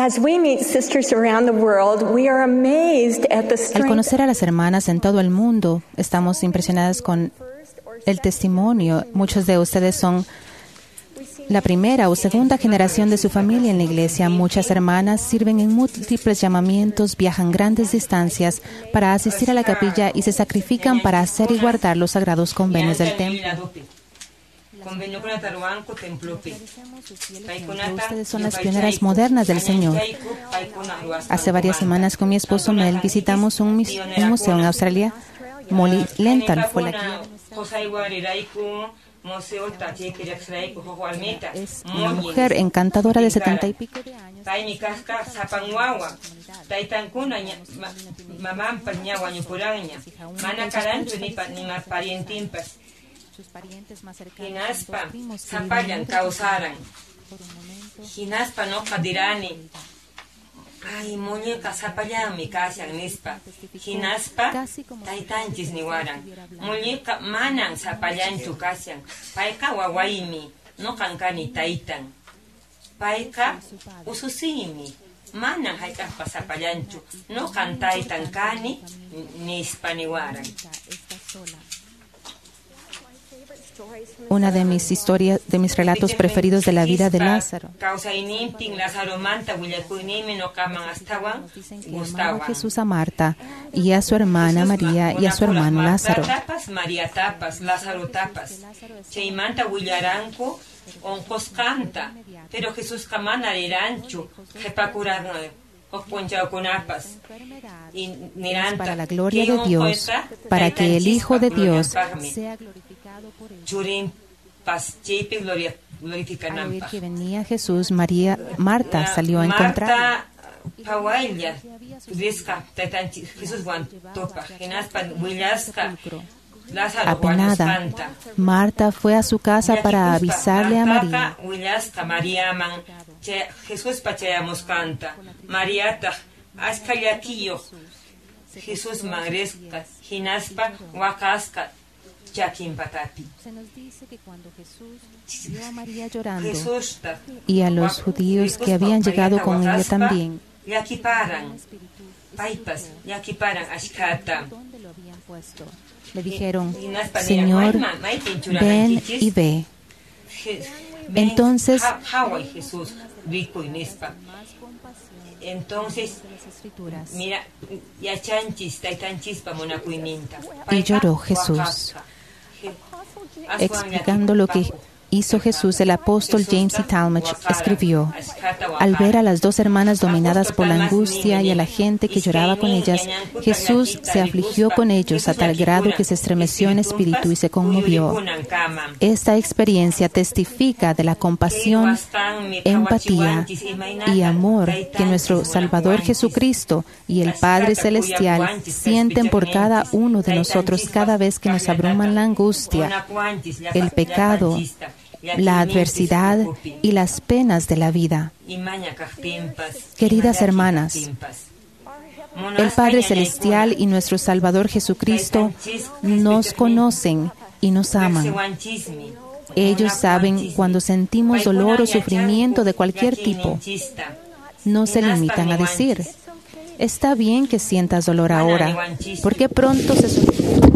As we meet sisters around the world, we are amazed at the Al strength. conocer a las hermanas en todo el mundo, estamos impresionadas con el testimonio. Muchos de ustedes son la primera o segunda generación de su familia en la iglesia. Muchas hermanas sirven en múltiples llamamientos, viajan grandes distancias para asistir a la capilla y se sacrifican para hacer y guardar los sagrados convenios del templo. Ustedes son las pioneras modernas del Señor. Hace varias semanas con mi esposo Mel visitamos un museo en Australia. Molly Lenthal fue la guía. Es una mujer encantadora de 70 y pico de años. Sus parientes más cercanos, sus primos, Zapallan causaran. Hinaspa no kadirani. Ay, muñeca zapallan mi casa nispa. Hinaspa taitanchis ni waran. Muñeca manan zapallan tu casa. Paika wawaimi no kankani taitan. Paika ususimi. Manan haikaspa zapallanchu. No kantaitan kani nispa ni waran. Una de mis historias, de mis relatos preferidos de la vida de Lázaro. Dicen que amaba a Jesús, a Marta y a su hermana María y a su hermano Lázaro. María tapas, Lázaro tapas. Cheimanta huillaranco, oncos canta, pero Jesús camana de rancho, jepacuran. Para la gloria de Dios, para que el Hijo de Dios sea glorificado por él. Al oír que venía Jesús, Marta salió a encontrarlo. Apenada, Marta fue a su casa para avisarle a María. Jesús pachayamos canta. Mariata, ascayaquillo. Jesús magresca, hinaspa, huacasca, chaquín patapi. Se nos dice que cuando Jesús vio a María llorando y a los judíos que habían llegado con ella también, ¿dónde lo habían puesto? Le dijeron, Señor, ven y ve. Entonces, mira, y lloró Jesús. Explicando lo que hizo Jesús, el apóstol James E. Talmage escribió: al ver a las dos hermanas dominadas por la angustia y a la gente que lloraba con ellas, Jesús se afligió con ellos a tal grado que se estremeció en espíritu y se conmovió. Esta experiencia testifica de la compasión, empatía y amor que nuestro Salvador Jesucristo y el Padre Celestial sienten por cada uno de nosotros cada vez que nos abruman la angustia, el pecado, la adversidad y las penas de la vida. Queridas hermanas, el Padre Celestial y nuestro Salvador Jesucristo nos conocen y nos aman. Ellos saben cuando sentimos dolor o sufrimiento de cualquier tipo. No se limitan a decir: está bien que sientas dolor ahora, porque pronto se solucionará.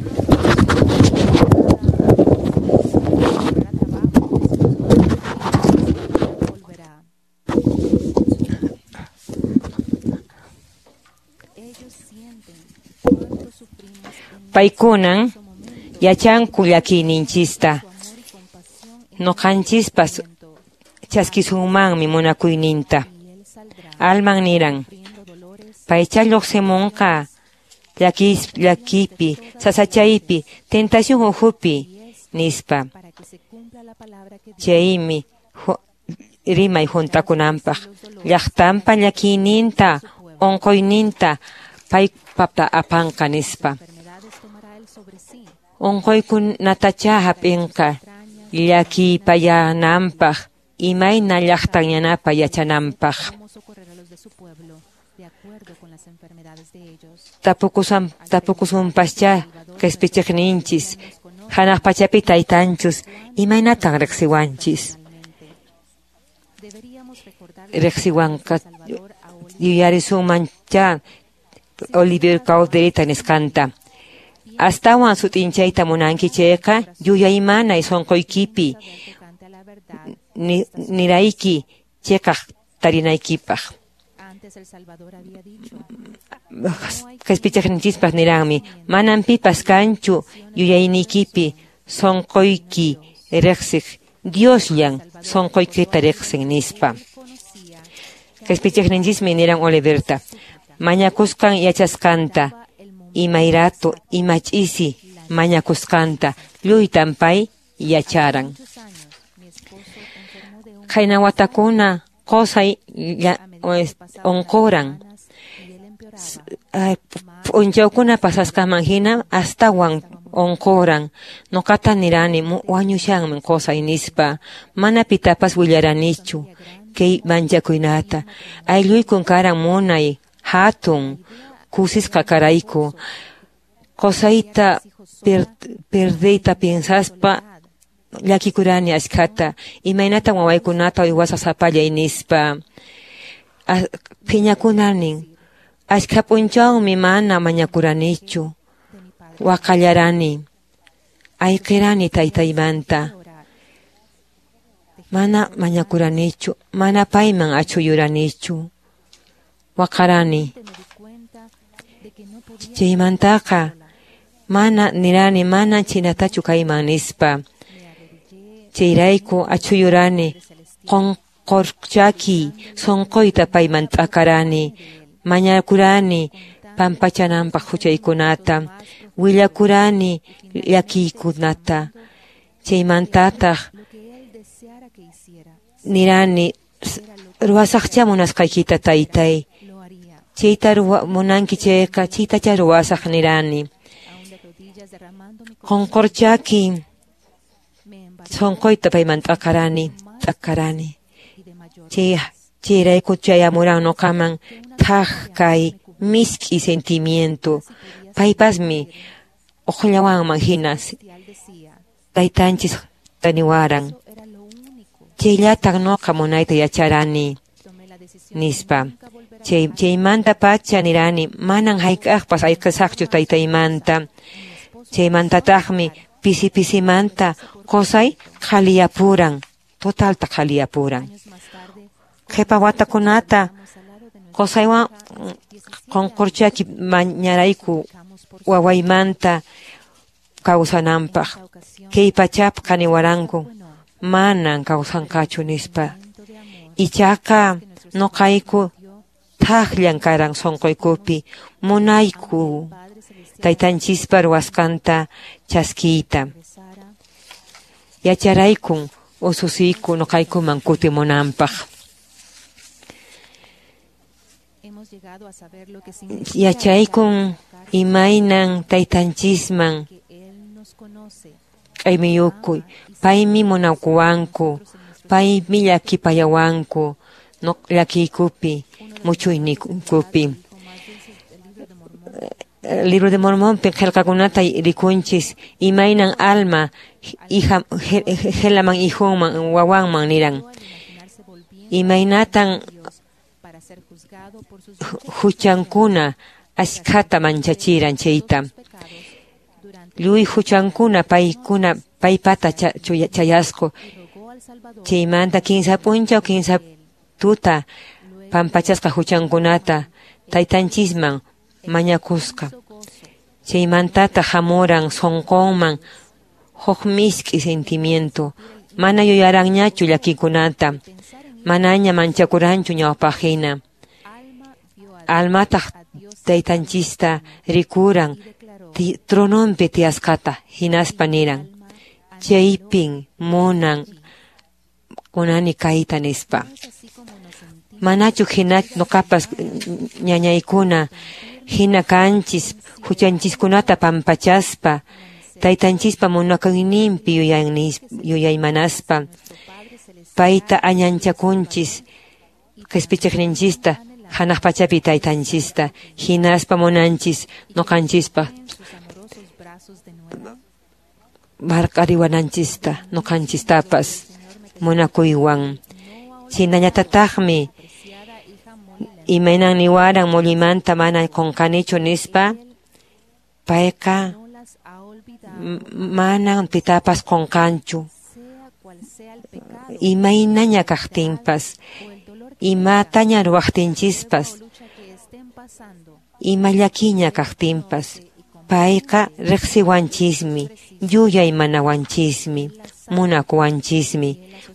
Paikunan yachan kullakininchista noqanchispas chaskisumanmi munakuyninta alman niran paycha lluqsimunqa llakipi sasachaypi tentación uhupi nispa chaymi rimay juntakunanpaq llaqtanpa llakininta onquyninta paypata apanqa nispa onquykunatacha hap'inqa llakipayananpaq imayna llaqtanyanapa yachananpaq tapukusunpascha qispichiqninchis hanaq pachapi taytanchus imaynatan riqsiwanchis rexiwanka yuyarisumancha Oliver Cauderita Nescanta. Astawan sutinchaita munanki checa, yuyaimana y sonkoikipi, niraiki, checa tarinaikipaj. Kaspichak nichispas nirami, manan pipas canchu, yuyainikipi, sonkoiki, rexik, Dioslian, sonkoikita rexik nispa. Kaspichak nichismi niran Oliverta. Mañakuskan yachaskanta, imairato, imachisi, mañakuskanta, lluytampay yacharan. Kaynawatakuna, kosay onkoran. Unchaukuna pasaskaman hina, astawan onkoran. Nokata nirani, wañushanman kosay nispa, mana pitapas willaranichu, kay manchakuynata. Aylluykun karan munay, hatun, kusis kakaraiku, kosaita perdeita piensaspa, llakikurani ashkata, imaynata wawaykunata uywasa sapalla inispa, piñakunanin, ashkapunchawmi mana mañakuranichu, wakallarani, ayqirani taytaymanta, mana mañakuranichu, mana payman achuyuranichu, wakarani. Chaymantaka mana nirani mana chinatachu kayman nispa. Chayrayku achuyurani qonqorchaki sonqoyta payman t'akarani. Mañakurani pampachananpaq huchaykunata. Willakurani llakiykunata. Chaymantataq nirani ruwasaqcha munasqaykita taytay. Chayta munanki chayqa chaytacha ruwasaq nirani. Qonqorchaki sonqoyta payman t'akarani. Chayrayku chayamuran noqaman thaq kay misk'i sentimiento. Paypasmi uqllawanman hina taytanchis taniwaran. Chayllataq noqa munayta yacharani nispa. Chaymanta pacha nirani, manan hayk'aqpas ayqisaqchu taytaymanta. Chaymantataqmi pisi-pisimanta qosay qhaliyapuran, totalta qhaliyapuran. Qhipa watakunata qosaywan qonqorchaki mañarayku wawaymanta kawsananpaq. Kay pachapqa niwaranku, manan kawsanqachu nispa. Ichaqa noqayku thaqllan karan sonqoykupi, munayku taytanchispa ruwaskanta chaskiyta. Yacharaykun ususiyku noqaykuman kutimunanpaq. Yachaykun imaynan taytanchisman q'aymiyukuy, paymi munakuwanku, paymi llakipayawanku, llakiykupi, muchuynikupi. Libro de Mormonpi qillqakunata rikunchis, imaynan alma, helaman ihunman, wawanman niran. Imaynatan huchankuna ashkata manchachiran chayta. Lluy huchankuna paypata chayasku. Chaymanta 15 puncha o 15 tuta pampachasqa huchankunata taytanchisman mañakusqa. Chaymantata hamuran sonqonman huk misk'i sentimiento. Mana yuyaranñachu llakikunata. Manaña manchakuranchu ñawpaqhina. Almataq taytanchista rikuran trononpi tiyaskata hinaspa niran. Chaypin munan kunani kayta nispa. Manachu hina noqapas ñañaykuna hina kanchis huchanchiskunata pampachaspa taytanchispa munakuyninpi yuyaymanaspa payta añanchakunchis qhispichaqninchista hanaq pachapi taytanchista hinaspa munanchis noqanchispa marqariwananchista noqanchistapas munakuywan chinallatataqmi imaynan niwaran mullimanta mana qunqanichu nispa payqa manan pitapas qunqanchu imaynaña kaqtinpas imataña ruwaqtinchispas imallakiña kaqtinpas payqa riqsiwanchismi yuyay manawanchismi munakuwanchismi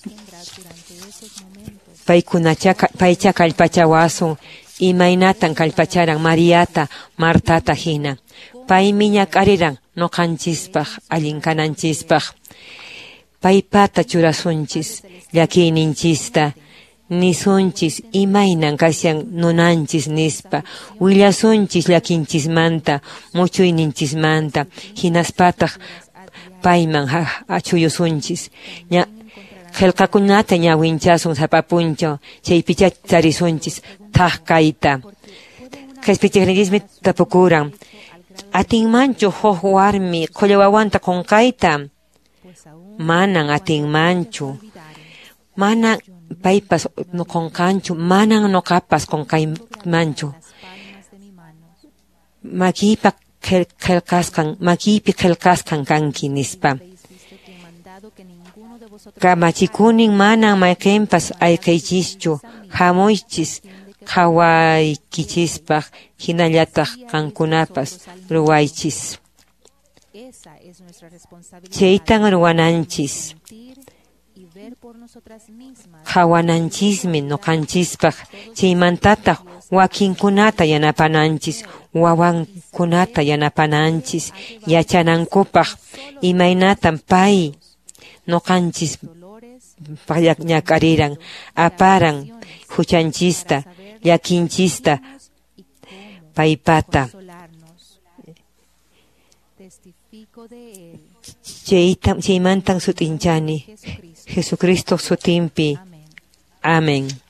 paycha kallpachawasun imaynatan kallpacharan Mariata Martata hina paymi ñak'ariran noqanchispaq allinkananchispaq paypata churasunchis llakiyninchista nisunchis imaynan kasyan nunanchis nispa willasunchis llakinchismanta muchuyninchismanta hinaspataq payman achuyusunchis qillqakunata ñawinchasun sapapuncho chaypicha charisunchis thaqkayta qhispichinchikmi tapukuran atinmanchu huk warmi qulla wawanta qunqayta manan atinmanchu manan paypas qunqanchu manan nuqapas qunqaymanchu makiypi qillqasqan kanki nispa kamachikunin manan mayqinpas ayqiychischu hamuychis qhawaykichispa hinallataq qankunapas ruwaychis chaytan ruwananchis qhawananchismi nuqanchispaq chaymantataq wakinkunata yanapananchis wawankunata yanapananchis yachanankupaq imaynatan pay nuqanchis ñak'ariran aparan huchanchista llakinchista paypata chaymantan sutinchani Jesucristo sutinpi. Amén.